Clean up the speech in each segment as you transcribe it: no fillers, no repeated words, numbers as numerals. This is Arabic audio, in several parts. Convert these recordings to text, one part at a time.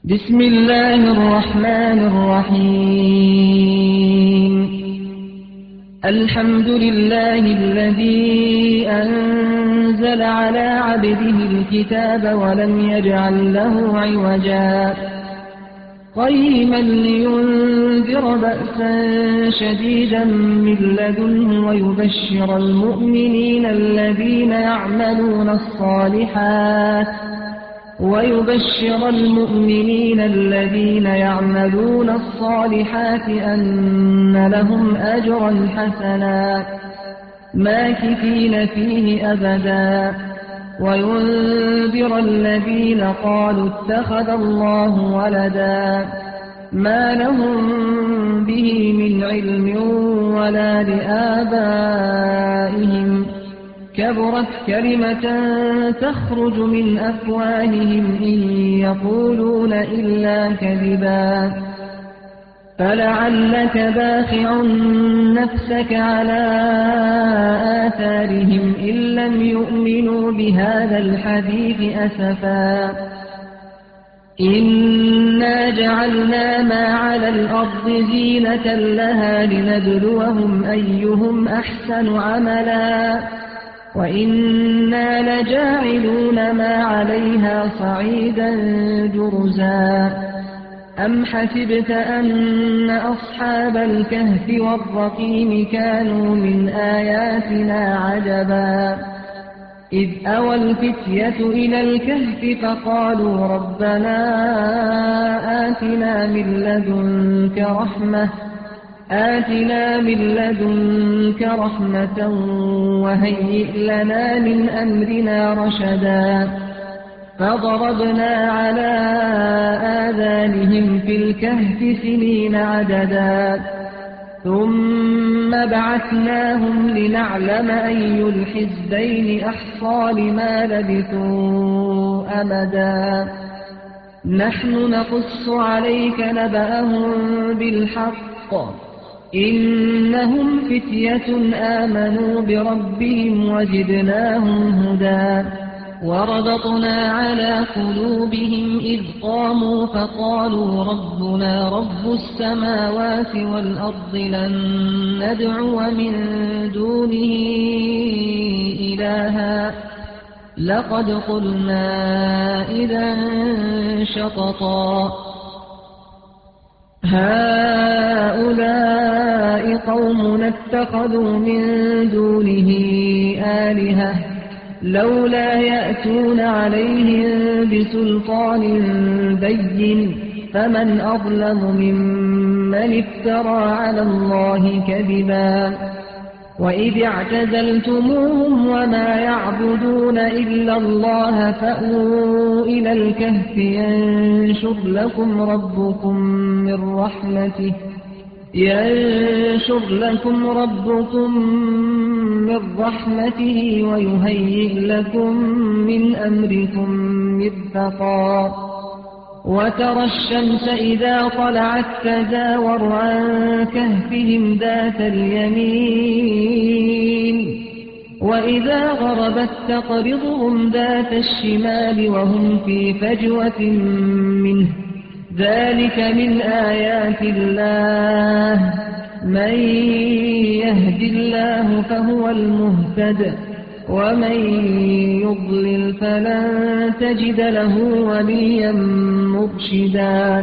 بسم الله الرحمن الرحيم. الحمد لله الذي أنزل على عبده الكتاب ولم يجعل له عوجا قيما لينذر بأسا شديدا من لدنه ويبشر المؤمنين الذين يعملون الصالحات أن لهم أجرا حسنا ماكثين فيه أبدا وينذر الذين قالوا اتخذ الله ولدا ما لهم به من علم ولا لآبائهم كبرت كلمة تخرج من أفواههم إن يقولون إلا كذبا فلعلك باخع نفسك على آثارهم إن لم يؤمنوا بهذا الحديث أسفا إنا جعلنا ما على الأرض زينة لها لنبلوهم أيهم أحسن عملا وإنا لجاعلون ما عليها صعيدا جرزا أم حسبت أن أصحاب الكهف والرقيم كانوا من آياتنا عجبا إذ أوى الفتية إلى الكهف فقالوا ربنا آتنا من لدنك رحمة وهيئ لنا من أمرنا رشدا فضربنا على آذانهم في الكهف سنين عددا ثم بعثناهم لنعلم أي الحزبين أحصى لما لبثوا أمدا نحن نقص عليك نبأهم بالحق إنهم فتية آمنوا بربهم وزدناهم هدى وربطنا على قلوبهم إذ قاموا فقالوا ربنا رب السماوات والأرض لن ندعو من دونه إلها لقد قلنا إذا شططا هؤلاء قوم اتخذوا من دونه آلهة لولا يأتون عليهم بسلطان بين فمن أظلم ممن افترى على الله كذبا وإذ اعتزلتموهم وما يعبدون إلا الله فأووا إلى الكهف ينشر لكم ربكم من رحمته ويهيئ لكم من أمركم مرفقا وترى الشمس إذا طلعت تزاور عن كهفهم ذات اليمين وإذا غربت تقرضهم ذات الشمال وهم في فجوة منه ذلك من آيات الله من يهد الله فهو المهتد ومن يضلل فلن تجد له وليا مرشدا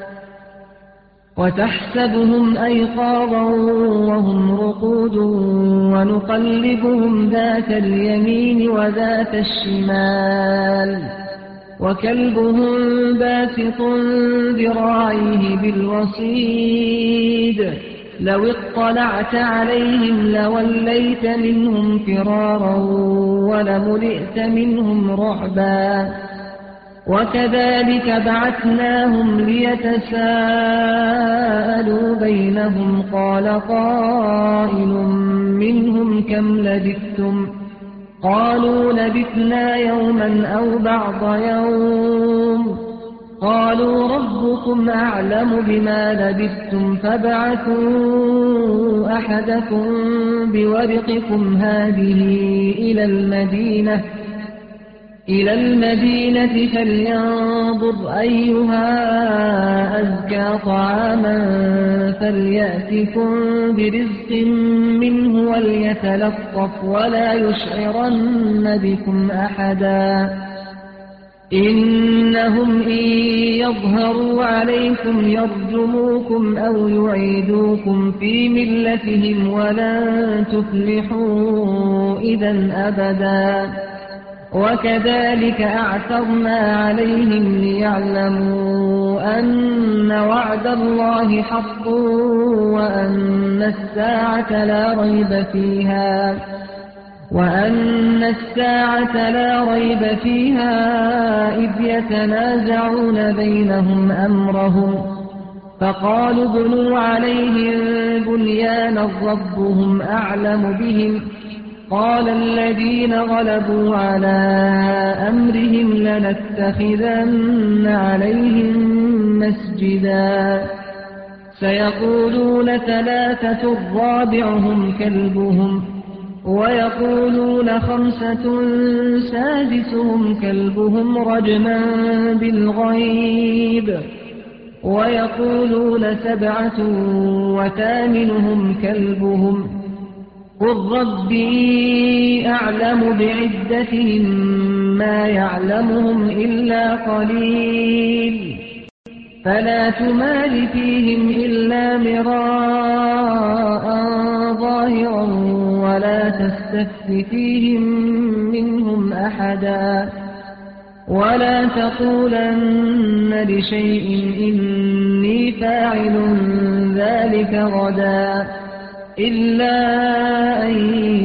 وتحسبهم أيقاظا وهم رقود ونقلبهم ذات اليمين وذات الشمال وكلبهم باسط ذراعيه بالوصيد لو اطلعت عليهم لوليت منهم فرارا ولملئت منهم رعبا وكذلك بعثناهم ليتساءلوا بينهم قال قائل منهم كم لبثتم قالوا لبثنا يوما أو بعض يوم قالوا ربكم أعلم بما لبثتم فابعثوا أحدكم بورقكم هذه إلى المدينة إلى المدينة فلينظر أيها أزكى طعاما فليأتكم برزق منه وليتلطف ولا يشعرن بكم أحدا إنهم إن يظهروا عليكم يرجموكم أو يعيدوكم في ملتهم ولن تفلحوا إذا أبدا وكذلك أعثرنا عليهم ليعلموا أن وعد الله حق وأن الساعة لا ريب فيها إذ يتنازعون بينهم أمرهم فقالوا ابنوا عليهم بنيانا ربهم أعلم بهم قال الذين غلبوا على أمرهم لنتخذن عليهم مسجدا سيقولون ثلاثة رابعهم كلبهم ويقولون خمسة سادسهم كلبهم رجما بالغيب ويقولون سبعة وثامنهم كلبهم قل ربي أعلم بعدتهم ما يعلمهم إلا قليل فلا تمار فيهم إلا مراء ظاهرا ولا تستفت فيهم منهم أحدا ولا تقولن لشيء إني فاعل ذلك غدا إلا أن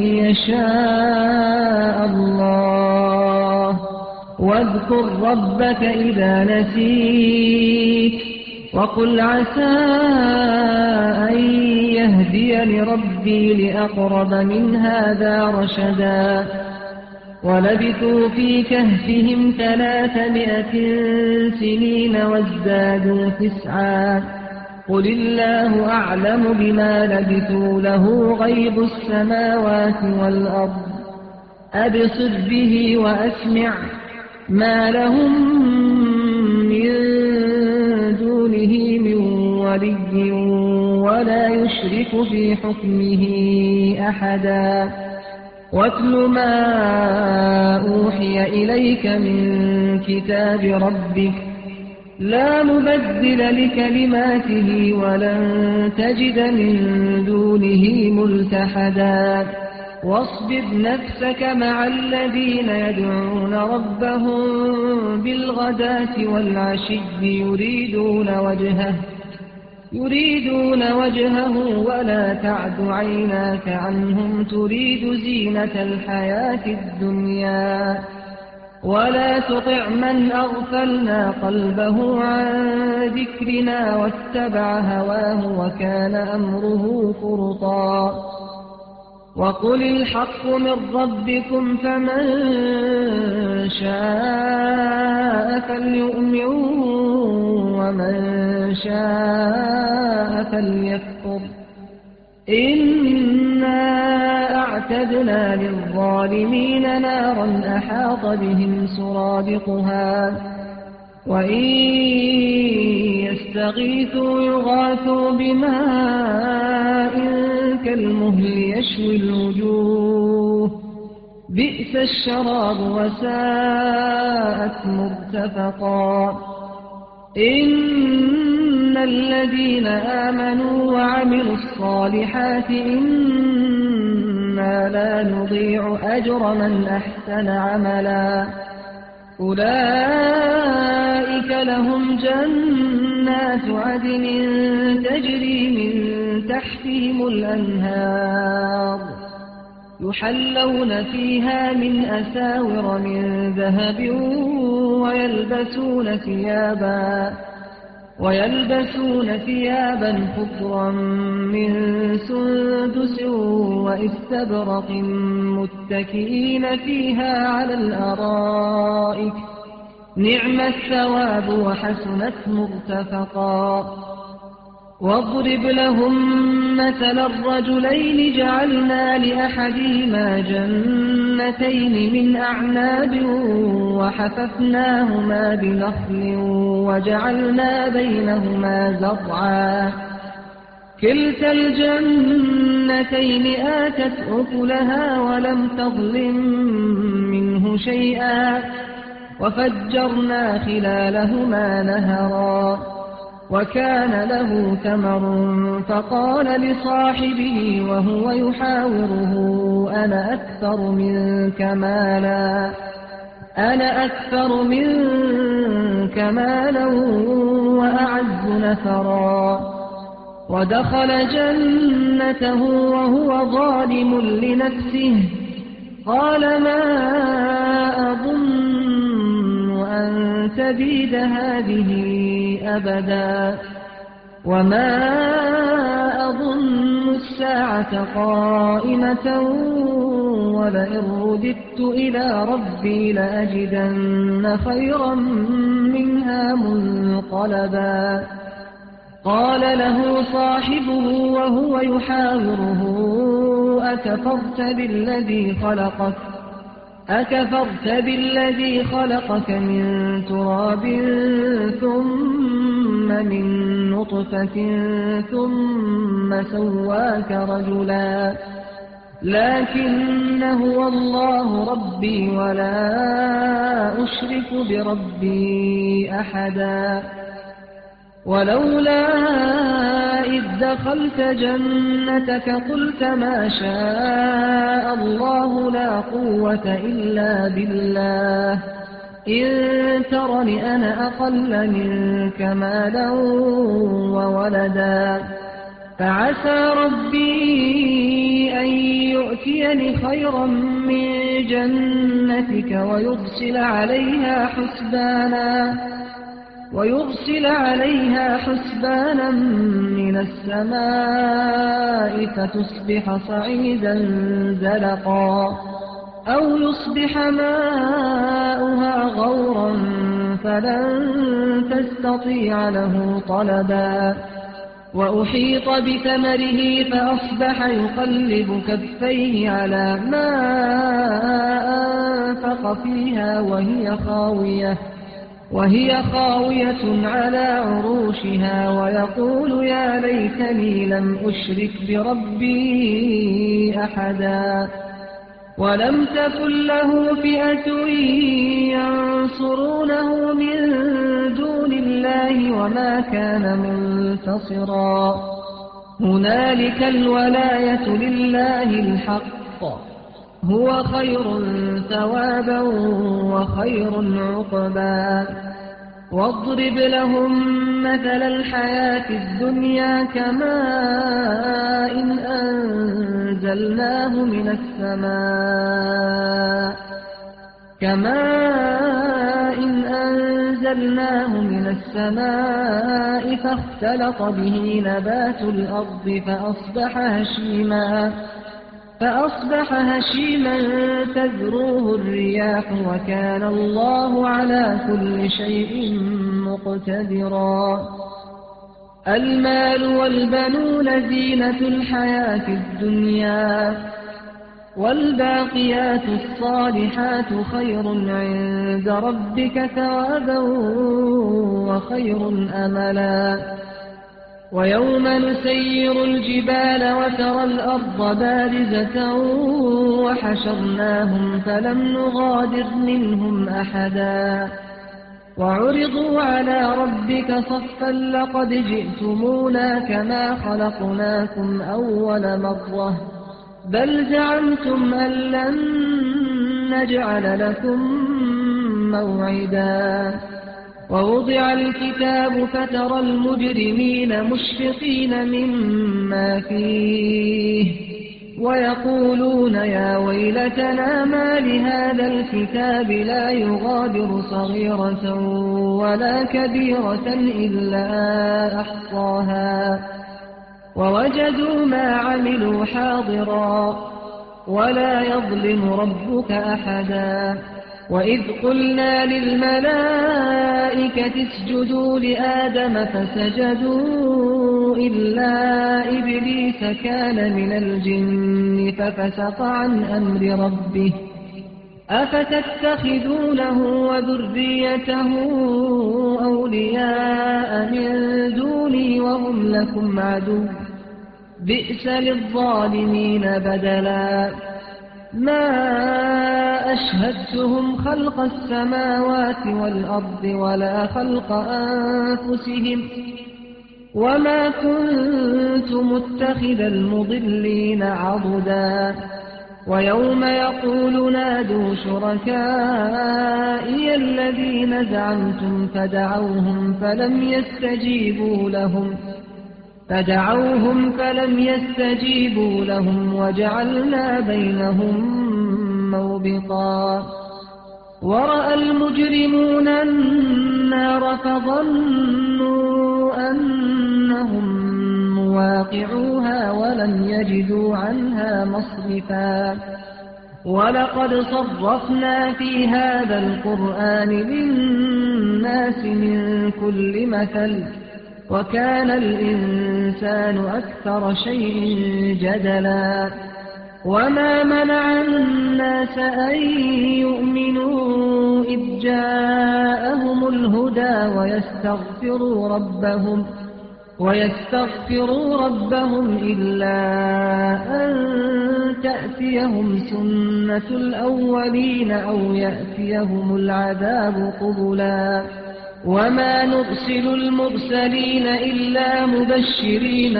يشاء الله واذكر ربك إذا نسيت وقل عسى أن يهديني ربي لأقرب من هذا رشدا ولبثوا في كهفهم 300 سنين وازدادوا 9 قل الله أعلم بما لبثوا له غيب السماوات والأرض أبصر به وأسمع ما لهم من دونه من ولي ولا يشرك في حكمه أحدا واتل ما أوحي إليك من كتاب ربك لا مبدل لكلماته ولن تجد من دونه ملتحدا واصبر نفسك مع الذين يدعون ربهم بالغداة والعشي يريدون وجهه ولا تعد عيناك عنهم تريد زينة الحياة الدنيا ولا تطع من أغفلنا قلبه عن ذكرنا واتبع هواه وكان أمره فرطا وقل الحق من ربكم فمن شاء فليؤمن ومن شاء فليكفر إنا أعتدنا للظالمين نارا أحاط بهم سرادقها وإن يستغيثوا يغاثوا بماء كالمهل يشوي الوجوه بئس الشراب وساءت مرتفقا إن الذين آمنوا وعملوا الصالحات إنا لا نضيع أجر من أحسن عملا أولئك لهم جنات عدن تجري من تحتهم الأنهار يحلون فيها من أساور من ذهب ويلبسون ثيابا خضرا من سندس واستبرق متكئين فيها على الأرائك نعم الثواب وحسنت مرتفقا واضرب لهم مثل الرجلين جعلنا لأحدهما جنتين من أعناب وحففناهما بنخل وجعلنا بينهما زرعا كلتا الجنتين آتت أكلها ولم تظلم منه شيئا وفجرنا خلالهما نهرا وكان له ثمر فقال لصاحبه وهو يحاوره أنا أكثر منك مالا وأعز نفرا ودخل جنته وهو ظالم لنفسه قال ما أظن أن تبيد هذه أبدا وما أظن الساعة قائمة ولئن رددت إلى ربي لأجدن خيرا منها منقلبا قال له صاحبه وهو يحاوره أكفرت بالذي خلقك من تراب ثم من نطفة ثم سواك رجلا لكن هو الله ربي ولا أشرك بربي أحدا ولولا إذ دخلت جنتك قلت ما شاء الله لا قوة إلا بالله إن ترني أنا أقل منك مالا وولدا فعسى ربي أن يؤتيني خيرا من جنتك ويرسل عليها حسبانا من السماء فتصبح صعيدا زلقا أو يصبح ماؤها غورا فلن تستطيع له طلبا وأحيط بثمره فأصبح يقلب كفيه على ما أنفق فيها وهي خاوية على عروشها ويقول يا ليتني لم أشرك بربي أحدا ولم تكن له فئة ينصرونه من دون الله وما كان منتصرا هنالك الولاية لله الحق هو خير ثوابا وخير عقبا واضرب لهم مثل الحياة الدنيا كماء أنزلناه من السماء فاختلط به نبات الأرض فأصبح هشيما تذروه الرياح وكان الله على كل شيء مقتدرا المال والبنون زينة الحياة الدنيا والباقيات الصالحات خير عند ربك ثوابا وخير أملا ويوم نسير الجبال وترى الأرض بارزة وحشرناهم فلم نغادر منهم أحدا وعرضوا على ربك صفا لقد جئتمونا كما خلقناكم أول مرة بل زعمتم أن لن نجعل لكم موعدا ووضع الكتاب فترى المجرمين مشفقين مما فيه ويقولون يا ويلتنا ما لهذا الكتاب لا يغادر صغيرة ولا كبيرة إلا أحصاها ووجدوا ما عملوا حاضرا ولا يظلم ربك أحدا وإذ قلنا للملائكة اسجدوا لآدم فسجدوا إلا إبليس كان من الجن ففسق عن أمر ربه أفتتخذونه وذريته أولياء من دوني وهم لكم عدو بئس للظالمين بدلا ما أشهدتهم خلق السماوات والأرض ولا خلق أنفسهم وما كنت متخذ المضلين عضدا ويوم يقول نادوا شركائي الذين زعمتم فدعوهم فلم يستجيبوا لهم وجعلنا بينهم موبقا ورأى المجرمون النار فظنوا أنهم مواقعوها ولم يجدوا عنها مصرفا ولقد صرفنا في هذا القرآن للناس من كل مثل وكان الإنسان أكثر شيء جدلا وما منع الناس أن يؤمنوا إذ جاءهم الهدى ويستغفروا ربهم إلا أن تأتيهم سنة الأولين أو يأتيهم العذاب قبلا وما نرسل المرسلين إلا مبشرين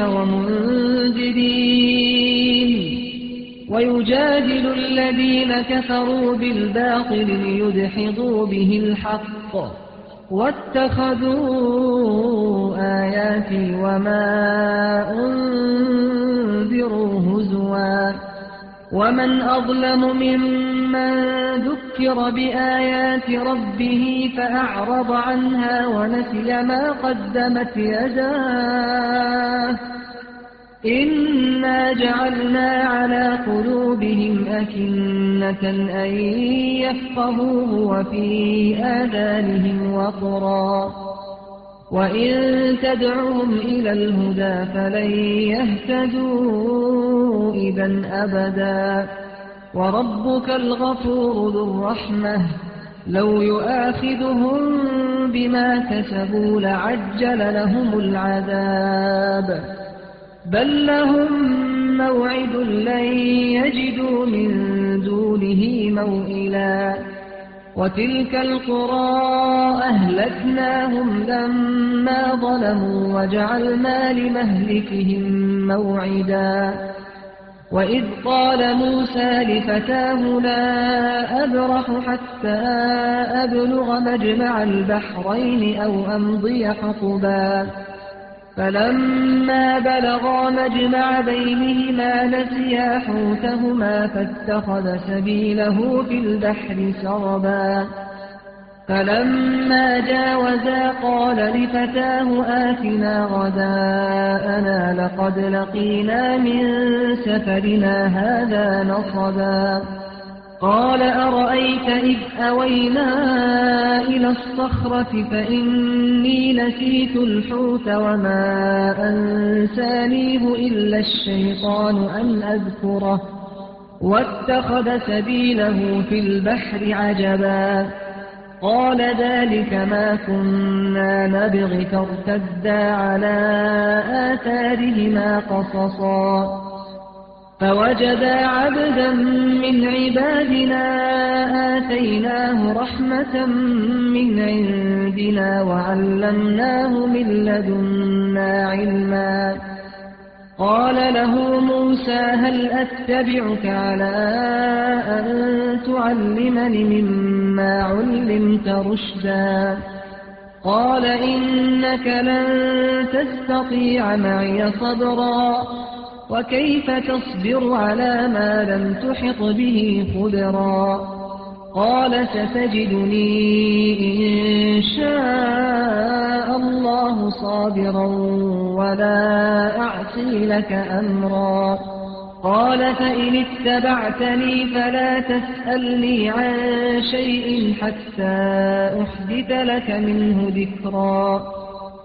ومنذرين ويجادل الذين كفروا بالباطل ليدحضوا به الحق واتخذوا آياتي وما أنذروا هزوا ومن أظلم ممن ذكر بآيات ربه فأعرض عنها ونسي ما قدمت يداه إنا جعلنا على قلوبهم أكنة أن يفقهوه وفي آذانهم وقرا وإن تدعهم إلى الهدى فلن يهتدوا إذا أبدا وربك الغفور ذو الرحمة لو يؤاخذهم بما كسبوا لعجل لهم العذاب بل لهم موعد لن يجدوا من دونه موئلا وتلك القرى أهلكناهم لما ظلموا وجعلنا لمهلكهم موعدا وإذ قال موسى لفتاه لا أبرح حتى أبلغ مجمع البحرين أو أمضي حقبا فلما بلغا مجمع بينهما نسيا حوتهما فاتخذ سبيله في البحر سربا فلما جاوزا قال لفتاه آتنا غداءنا لقد لقينا من سفرنا هذا نصبا قال أرأيت إذ أوينا إلى الصخرة فإني نسيت الحوت وما أنسانيه إلا الشيطان أن أذكره واتخذ سبيله في البحر عجبا قال ذلك ما كنا نبغي فارتدا على آثارهما قصصا فوجدا عبدا من عبادنا آتيناه رحمة من عندنا وعلمناه من لدنا علما قال له موسى هل أتبعك على أن تعلمني مما علمت رشدا قال إنك لن تستطيع معي صبرا وكيف تصبر على ما لم تحط به خبرا قال ستجدني إن شاء الله صابرا ولا أعصي لك أمرا قال فإن اتبعتني فلا تسألني عن شيء حتى أحدث لك منه ذكرا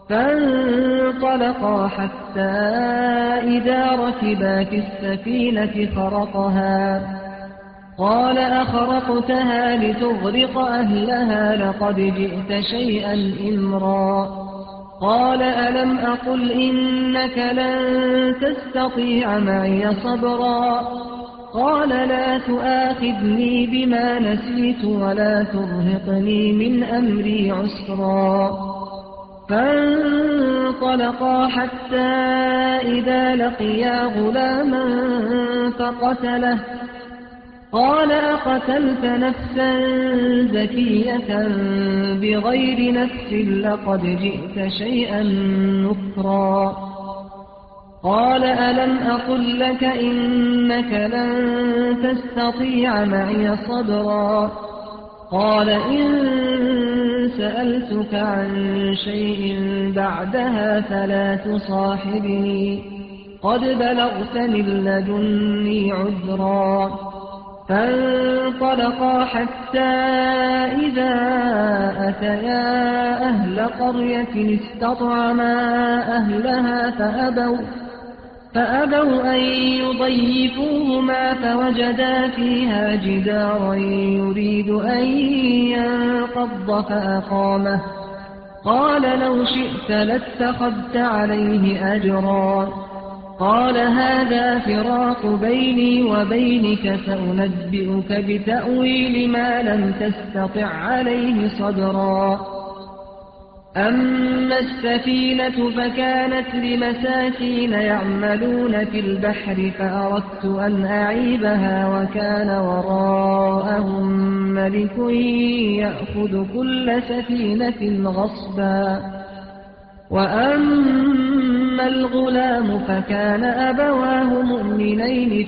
فانطلقا حتى إذا ركبا في السفينة خرقها قال أخرقتها لتغرق أهلها لقد جئت شيئا إمرا قال ألم أقل إنك لن تستطيع معي صبرا قال لا تؤاخذني بما نسيت ولا ترهقني من أمري عسرا فانطلقا حتى إذا لقيا غلاما فقتله قال أقتلت نفسا زكية بغير نفس لقد جئت شيئا نكرا قال ألم أقل لك إنك لن تستطيع معي صبرا قال إن سألتك عن شيء بعدها فلا تصاحبني قد بلغت من لدني عذرا فانطلقا حتى إذا أتيا أهل قرية استطعما أهلها فأبوا أن يضيفوهما فوجدا فيها جدارا يريد أن ينقض فأقامه قال لو شئت لاتخذت عليه أجرا قال هذا فراق بيني وبينك سأنبئك بتأويل ما لم تستطع عليه صبرا أما السفينة فكانت لمساكين يعملون في البحر فأردت أن أعيبها وكان وراءهم ملك يأخذ كل سفينة غصبا وأما الغلام فكان أبواه مؤمنين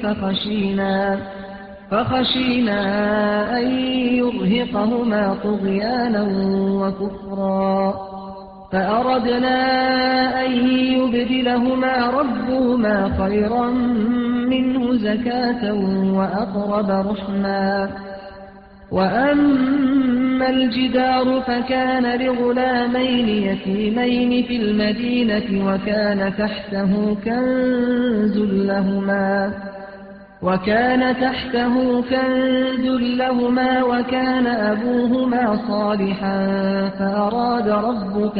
فخشينا أن يرهقهما طغيانا وكفرا فأردنا أن يبدلهما ربهما خيرا منه زكاة وأقرب رحما وأما الجدار فكان لغلامين يتيمين في المدينة وكان تحته كنز لهما وكان أبوهما صالحا فأراد ربك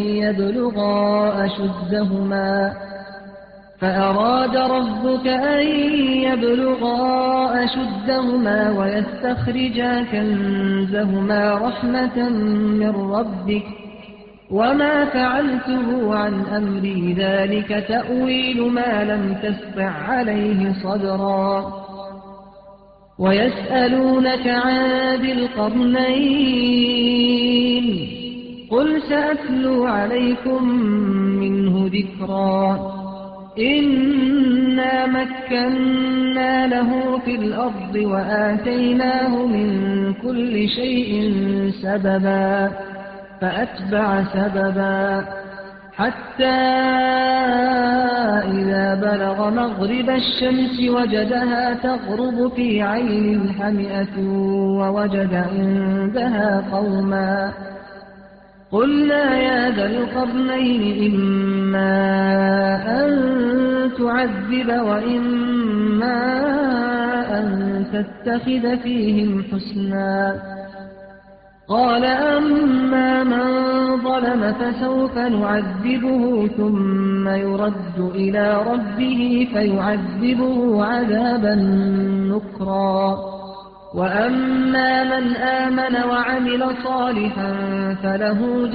أن يبلغا أشدهما ويستخرجا كنزهما رحمة من ربك وما فعلته عن أمري ذلك تأويل ما لم تستطع عليه صبرا ويسألونك عن ذي القرنين قل سأتلو عليكم منه ذكرا إنا مكنا له في الأرض وآتيناه من كل شيء سببا فأتبع سببا حتى إذا بلغ مغرب الشمس وجدها تغرب في عين حمئة ووجد عندها قوما قلنا يا ذا القرنين إما أن تعذب وإما أن تتخذ فيهم حسنا قال أما من ظلم فسوف نعذبه ثم يرد إلى ربه فيعذبه عذابا نكرا وأما من آمن وعمل صالحا فله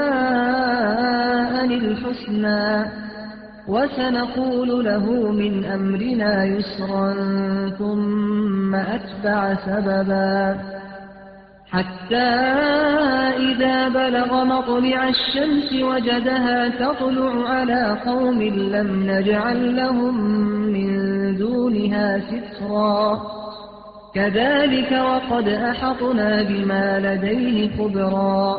جزاء الحسنى وسنقول له من أمرنا يسرا ثم أتبع سببا حتى إذا بلغ مطلع الشمس وجدها تطلع على قوم لم نجعل لهم من دونها سترا كذلك وقد أحطنا بما لديه خبرا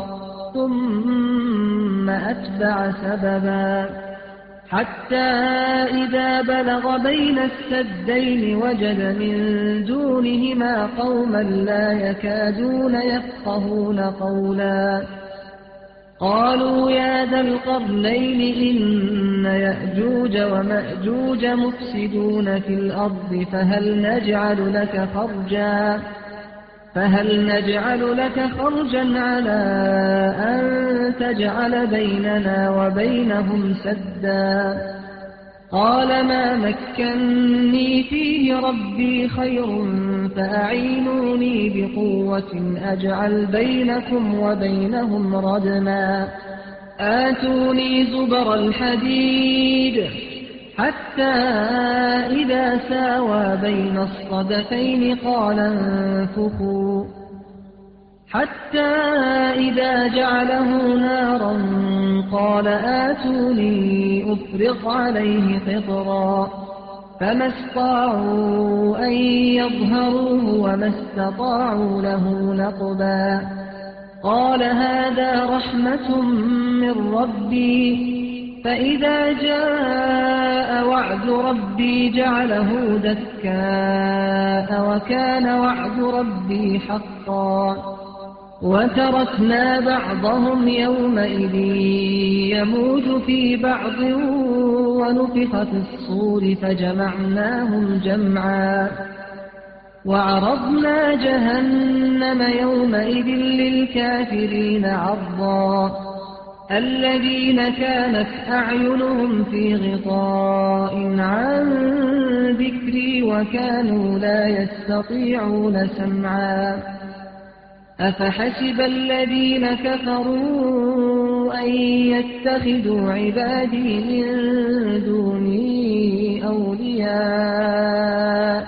ثم أتبع سببا حتى إذا بلغ بين السدين وجد من دونهما قوما لا يكادون يفقهون قولا قالوا يا ذا القرنين إن يأجوج ومأجوج مفسدون في الأرض فهل نجعل لك خرجا على أن تجعل بيننا وبينهم سدا قال ما مكني فيه ربي خير فأعينوني بقوة أجعل بينكم وبينهم ردما آتوني زبر الحديد حتى إذا ساوى بين الصدفين قال انفخوا حتى إذا جعله نارا قال آتوني أفرغ عليه قطرا فما استطاعوا أن يظهروه وما استطاعوا له نقبا قال هذا رحمة من ربي فإذا جاء وعد ربي جعله دكاء وكان وعد ربي حقا وتركنا بعضهم يومئذ يموج في بعض ونفخ في الصور فجمعناهم جمعا وعرضنا جهنم يومئذ للكافرين عرضا الذين كانت أعينهم في غطاء عن ذكري وكانوا لا يستطيعون سمعا أفحسب الذين كفروا أن يتخذوا عبادي من دوني أولياء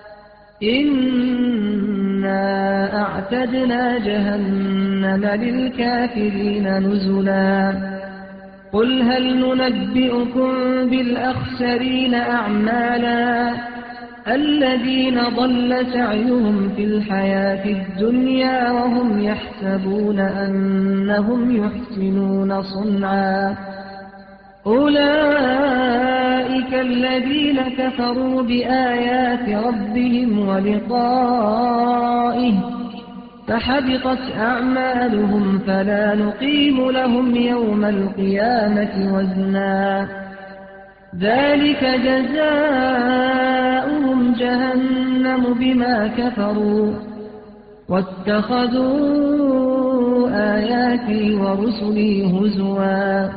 إنا أعتدنا جهنم للكافرين نزلا قل هل ننبئكم بالأخسرين أعمالا الذين ضل سعيهم في الحياة الدنيا وهم يحسبون أنهم يحسنون صنعا أولئك الذين كفروا بآيات ربهم ولقائه فحبطت أعمالهم فلا نقيم لهم يوم القيامة وزنا ذلك جزاؤهم جهنم بما كفروا واتخذوا آياتي ورسلي هزوا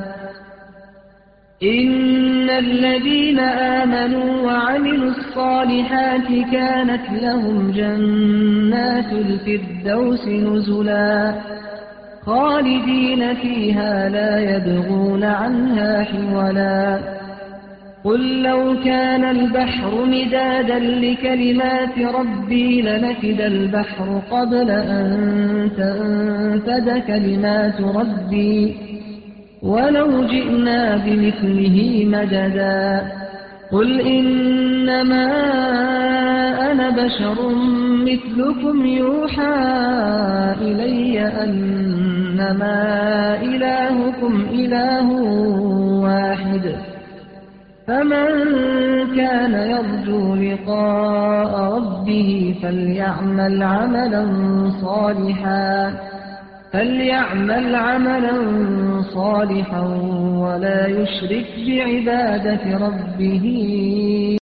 إن الذين آمنوا وعملوا الصالحات كانت لهم جنات الفردوس نزلا خالدين فيها لا يبغون عنها حولا قل لو كان البحر مدادا لكلمات ربي لنفد البحر قبل أن تنفد كلمات ربي ولو جئنا بمثله مددا قل إنما أنا بشر مثلكم يوحى إلي أنما إلهكم إله واحد فمن كان يرجو لقاء ربه فليعمل عملا صالحا ولا يشرك بعبادة ربه